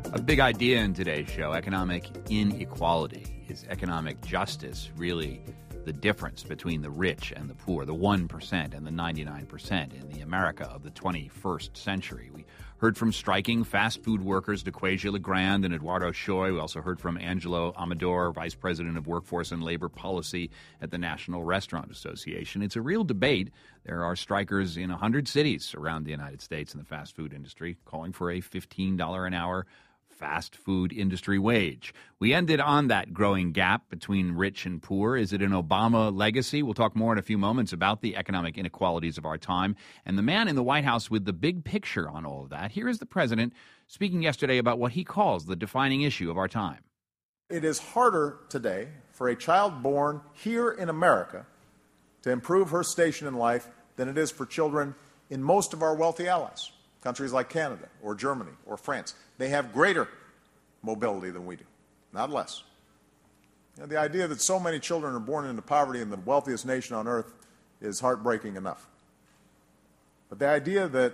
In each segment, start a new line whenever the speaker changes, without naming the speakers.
A big idea in today's show, economic inequality. Is economic justice really the difference between the rich and the poor, the 1% and the 99% in the America of the 21st century? We heard from striking fast food workers DeQuasia LeGrand and Eduardo Choi. We also heard from Angelo Amador, Vice President of Workforce and Labor Policy at the National Restaurant Association. It's a real debate. There are strikers in 100 cities around the United States in the fast food industry calling for a $15 an hour fast food industry wage. We ended on that growing gap between rich and poor. Is it an Obama legacy? We'll talk more in a few moments about the economic inequalities of our time and the man in the White House with the big picture on all of that. Here is the president speaking yesterday about what he calls the defining issue of our time.
It is harder today for a child born here in America to improve her station in life than it is for children in most of our wealthy allies. Countries like Canada or Germany or France, they have greater mobility than we do, not less. The idea that so many children are born into poverty in the wealthiest nation on earth is heartbreaking enough. But the idea that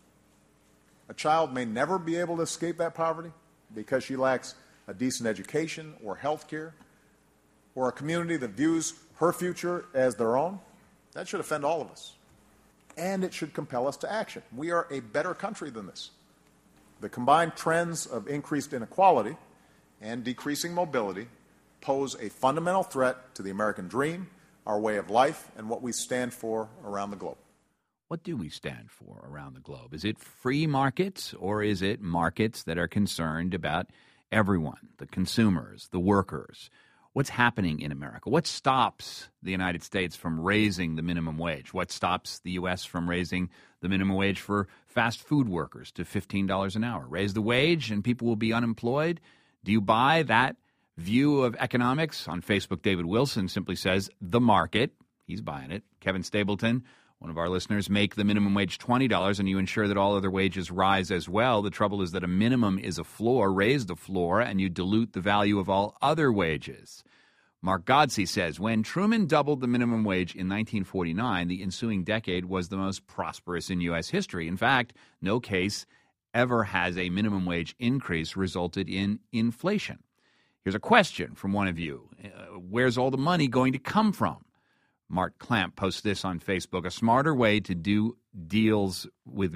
a child may never be able to escape that poverty because she lacks a decent education or health care or a community that views her future as their own, that should offend all of us. And it should compel us to action. We are a better country than this. The combined trends of increased inequality and decreasing mobility pose a fundamental threat to the American dream, our way of life, and what we stand for around the globe.
What do we stand for around the globe? Is it free markets, or is it markets that are concerned about everyone, the consumers, the workers? What's happening in America? What stops the United States from raising the minimum wage? What stops the U.S. from raising the minimum wage for fast food workers to $15 an hour? Raise the wage and people will be unemployed? Do you buy that view of economics? On Facebook, David Wilson simply says, the market. He's buying it. Kevin Stapleton, one of our listeners, make the minimum wage $20 and you ensure that all other wages rise as well. The trouble is that a minimum is a floor, raise the floor, and you dilute the value of all other wages. Mark Godsey says, when Truman doubled the minimum wage in 1949, the ensuing decade was the most prosperous in U.S. history. In fact, no case ever has a minimum wage increase resulted in inflation. Here's a question from one of you. Where's all the money going to come from? Mark Clamp posts this on Facebook. A smarter way to deal with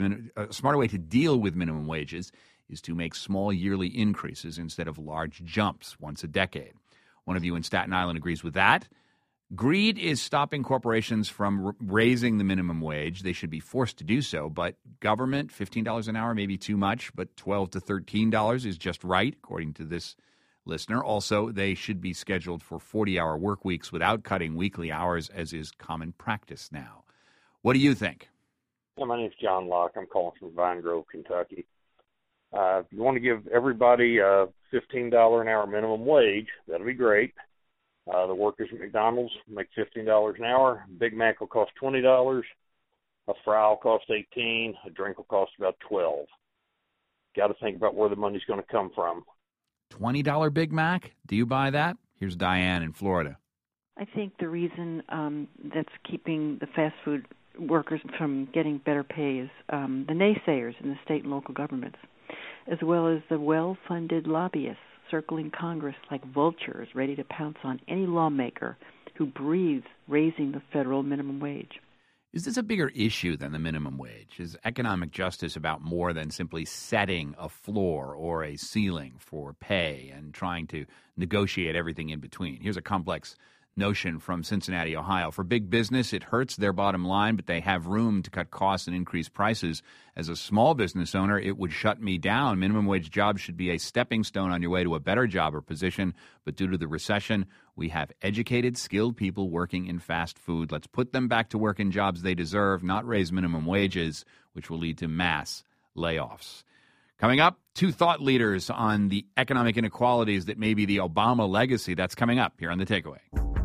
minimum wages is to make small yearly increases instead of large jumps once a decade. One of you in Staten Island agrees with that. Greed is stopping corporations from raising the minimum wage. They should be forced to do so, but government, $15 an hour may be too much, but $12 to $13 is just right, according to this listener. Also, they should be scheduled for 40-hour work weeks without cutting weekly hours, as is common practice now. What do you think?
Yeah, my name's John Locke. I'm calling from Vine Grove, Kentucky. If you want to give everybody a $15 an hour minimum wage, that'll be great. The workers at McDonald's make $15 an hour. Big Mac will cost $20. A fry will cost $18. A drink will cost about $12. Got to think about where the money's going to come from.
$20 Big Mac? Do you buy that? Here's Diane in Florida.
I think the reason that's keeping the fast food workers from getting better pay is the naysayers in the state and local governments, as well as the well-funded lobbyists circling Congress like vultures ready to pounce on any lawmaker who breathes raising the federal minimum wage.
Is this a bigger issue than the minimum wage? Is economic justice about more than simply setting a floor or a ceiling for pay and trying to negotiate everything in between? Here's a complex notion from Cincinnati, Ohio. For big business, it hurts their bottom line, but they have room to cut costs and increase prices. As a small business owner, it would shut me down. Minimum wage jobs should be a stepping stone on your way to a better job or position, but due to the recession, we have educated, skilled people working in fast food. Let's put them back to work in jobs they deserve, not raise minimum wages, which will lead to mass layoffs. Coming up, two thought leaders on the economic inequalities that may be the Obama legacy. That's coming up here on The Takeaway.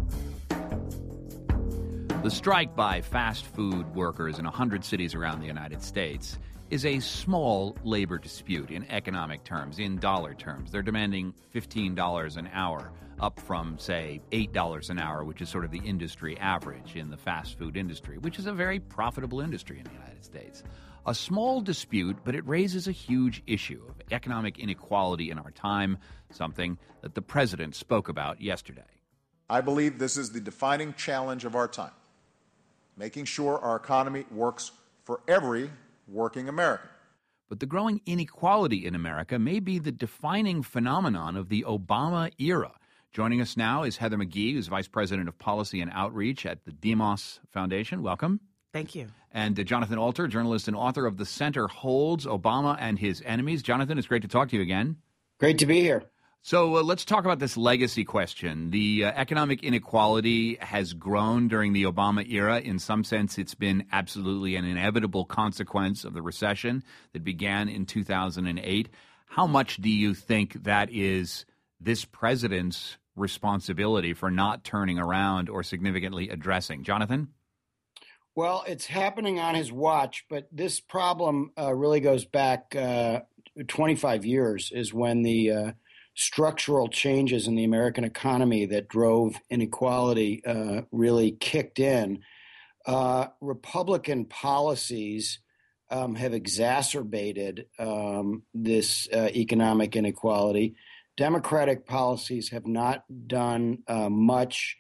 The strike by fast food workers in 100 cities around the United States is a small labor dispute in economic terms, in dollar terms. They're demanding $15 an hour, up from, say, $8 an hour, which is sort of the industry average in the fast food industry, which is a very profitable industry in the United States. A small dispute, but it raises a huge issue of economic inequality in our time, something that the president spoke about yesterday.
I believe this is the defining challenge of our time, making sure our economy works for every working American.
But the growing inequality in America may be the defining phenomenon of the Obama era. Joining us now is Heather McGhee, who's Vice President of Policy and Outreach at the Demos Foundation. Welcome.
Thank you.
And Jonathan Alter, journalist and author of The Center Holds, Obama and His Enemies. Jonathan, it's great to talk to you again.
Great to be here.
So let's talk about this legacy question. The economic inequality has grown during the Obama era. In some sense, it's been absolutely an inevitable consequence of the recession that began in 2008. How much do you think that is this president's responsibility for not turning around or significantly addressing? Jonathan?
Well, it's happening on his watch, but this problem really goes back 25 years, is when the structural changes in the American economy that drove inequality really kicked in. Republican policies have exacerbated this economic inequality. Democratic policies have not done much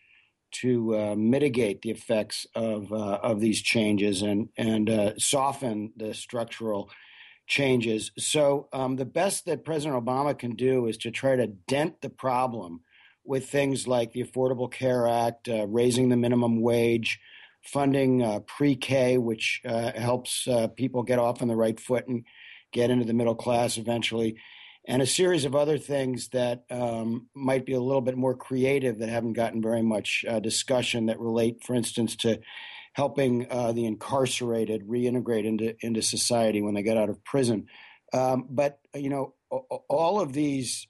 to mitigate the effects of these changes and soften the structural changes. So the best that President Obama can do is to try to dent the problem with things like the Affordable Care Act, raising the minimum wage, funding pre-K, which helps people get off on the right foot and get into the middle class eventually, and a series of other things that might be a little bit more creative that haven't gotten very much discussion, that relate, for instance, to helping the incarcerated reintegrate into society when they get out of prison. But, all of these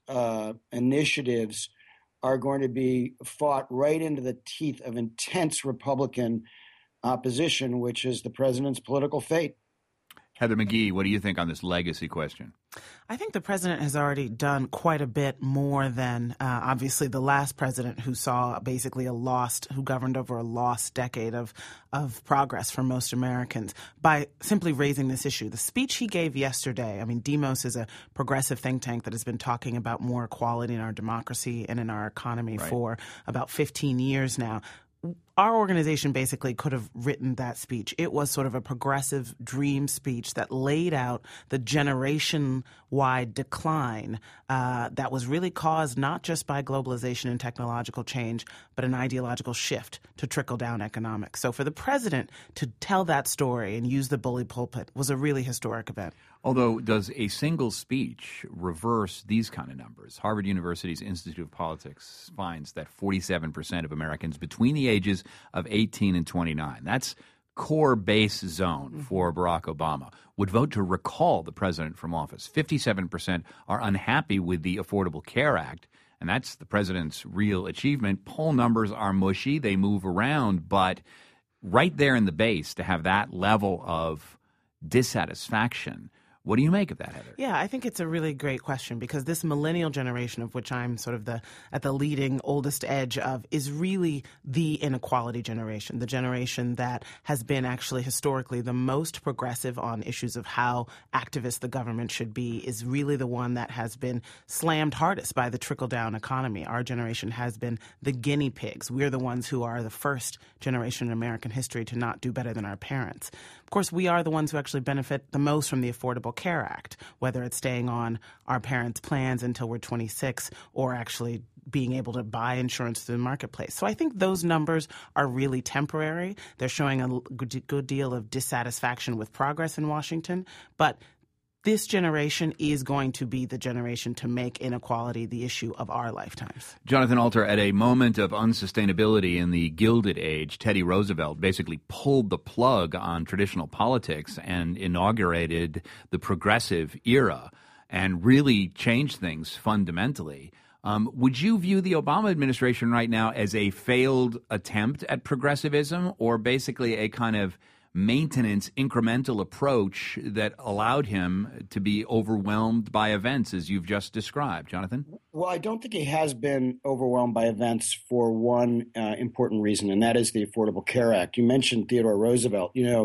initiatives are going to be fought right into the teeth of intense Republican opposition, which is the president's political fate.
Heather McGhee, what do you think on this legacy question?
I think the president has already done quite a bit more than obviously the last president, who saw basically who governed over a lost decade of progress for most Americans, by simply raising this issue. The speech he gave yesterday, Demos is a progressive think tank that has been talking about more equality in our democracy and in our economy for about 15 years now. Our organization basically could have written that speech. It was sort of a progressive dream speech that laid out the generation-wide decline that was really caused not just by globalization and technological change, but an ideological shift to trickle-down economics. So for the president to tell that story and use the bully pulpit was a really historic event.
Although, does a single speech reverse these kind of numbers? Harvard University's Institute of Politics finds that 47% of Americans between the ages of 18 and 29, that's core base zone for Barack Obama, would vote to recall the president from office. 57% are unhappy with the Affordable Care Act, and that's the president's real achievement. Poll numbers are mushy. They move around, but right there in the base, to have that level of dissatisfaction. What do you make of that, Heather?
Yeah, I think it's a really great question, because this millennial generation, of which I'm sort of at the leading oldest edge of, is really the inequality generation, the generation that has been actually historically the most progressive on issues of how activist the government should be, is really the one that has been slammed hardest by the trickle-down economy. Our generation has been the guinea pigs. We're the ones who are the first generation in American history to not do better than our parents. Of course, we are the ones who actually benefit the most from the Affordable Care Act, whether it's staying on our parents' plans until we're 26 or actually being able to buy insurance through the marketplace. So I think those numbers are really temporary. They're showing a good deal of dissatisfaction with progress in Washington, but this generation is going to be the generation to make inequality the issue of our lifetimes.
Jonathan Alter, at a moment of unsustainability in the Gilded Age, Teddy Roosevelt basically pulled the plug on traditional politics and inaugurated the progressive era and really changed things fundamentally. Would you view the Obama administration right now as a failed attempt at progressivism, or basically a kind of maintenance, incremental approach that allowed him to be overwhelmed by events as you've just described? Jonathan?
Well, I don't think he has been overwhelmed by events for one important reason, and that is the Affordable Care Act. You mentioned Theodore Roosevelt. The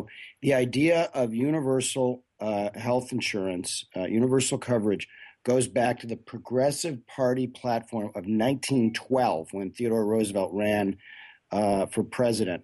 The idea of universal health insurance, universal coverage, goes back to the Progressive Party platform of 1912 when Theodore Roosevelt ran for president.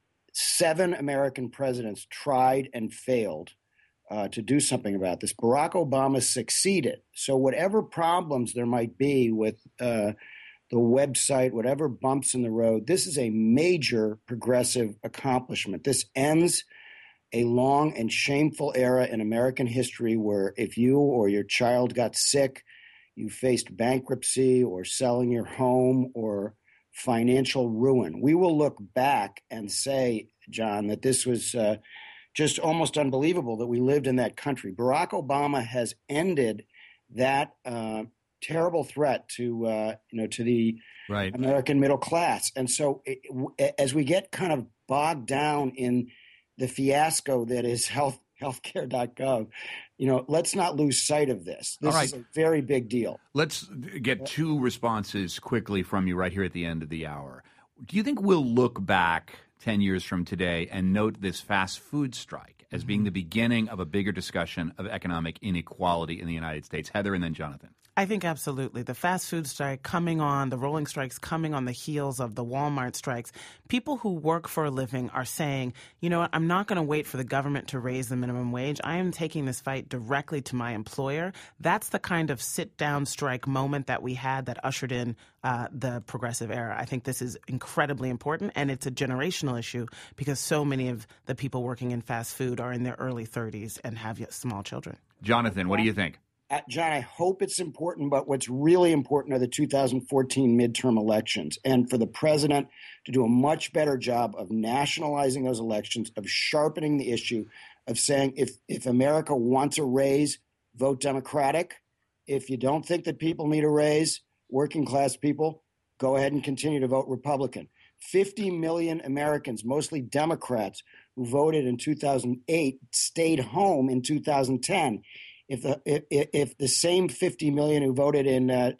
7 American presidents tried and failed to do something about this. Barack Obama succeeded. So whatever problems there might be with the website, whatever bumps in the road, this is a major progressive accomplishment. This ends a long and shameful era in American history where if you or your child got sick, you faced bankruptcy or selling your home or financial ruin. We will look back and say, John, that this was just almost unbelievable that we lived in that country. Barack Obama has ended that terrible threat to the
right.
American middle class. And so as we get kind of bogged down in the fiasco that is healthcare.gov, let's not lose sight of this. This is a very big deal.
Let's get 2 responses quickly from you right here at the end of the hour. Do you think we'll look back 10 years from today and note this fast food strike as being the beginning of a bigger discussion of economic inequality in the United States? Heather and then Jonathan.
I think absolutely. The fast food strike the rolling strikes coming on the heels of the Walmart strikes. People who work for a living are saying, you know what, I'm not going to wait for the government to raise the minimum wage. I am taking this fight directly to my employer. That's the kind of sit-down strike moment that we had that ushered in the progressive era. I think this is incredibly important, and it's a generational issue because so many of the people working in fast food are in their early 30s and have small children.
Jonathan, what do you think?
John, I hope it's important, but what's really important are the 2014 midterm elections, and for the president to do a much better job of nationalizing those elections, of sharpening the issue, of saying if America wants a raise, vote Democratic. If you don't think that people need a raise, working class people, go ahead and continue to vote Republican. 50 million Americans, mostly Democrats, who voted in 2008, stayed home in 2010. If the same 50 million who voted in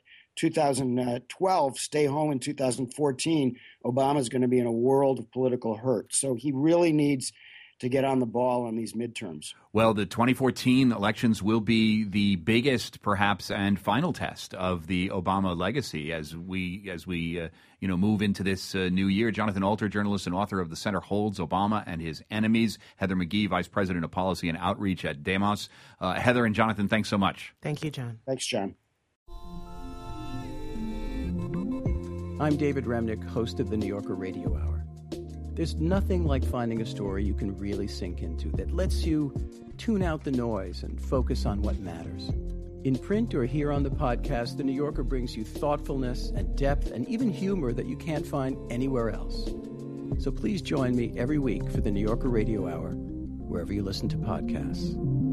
2012 stay home in 2014, Obama's going to be in a world of political hurt. So he really needs to get on the ball on these midterms.
Well, the 2014 elections will be the biggest, perhaps, and final test of the Obama legacy as we move into this new year. Jonathan Alter, journalist and author of The Center Holds: Obama and His Enemies. Heather McGhee, Vice President of Policy and Outreach at Demos. Heather and Jonathan, thanks so much.
Thank you, John.
Thanks, John.
I'm David Remnick, host of the New Yorker Radio Hour. There's nothing like finding a story you can really sink into that lets you tune out the noise and focus on what matters. In print or here on the podcast, The New Yorker brings you thoughtfulness and depth and even humor that you can't find anywhere else. So please join me every week for the New Yorker Radio Hour, wherever you listen to podcasts.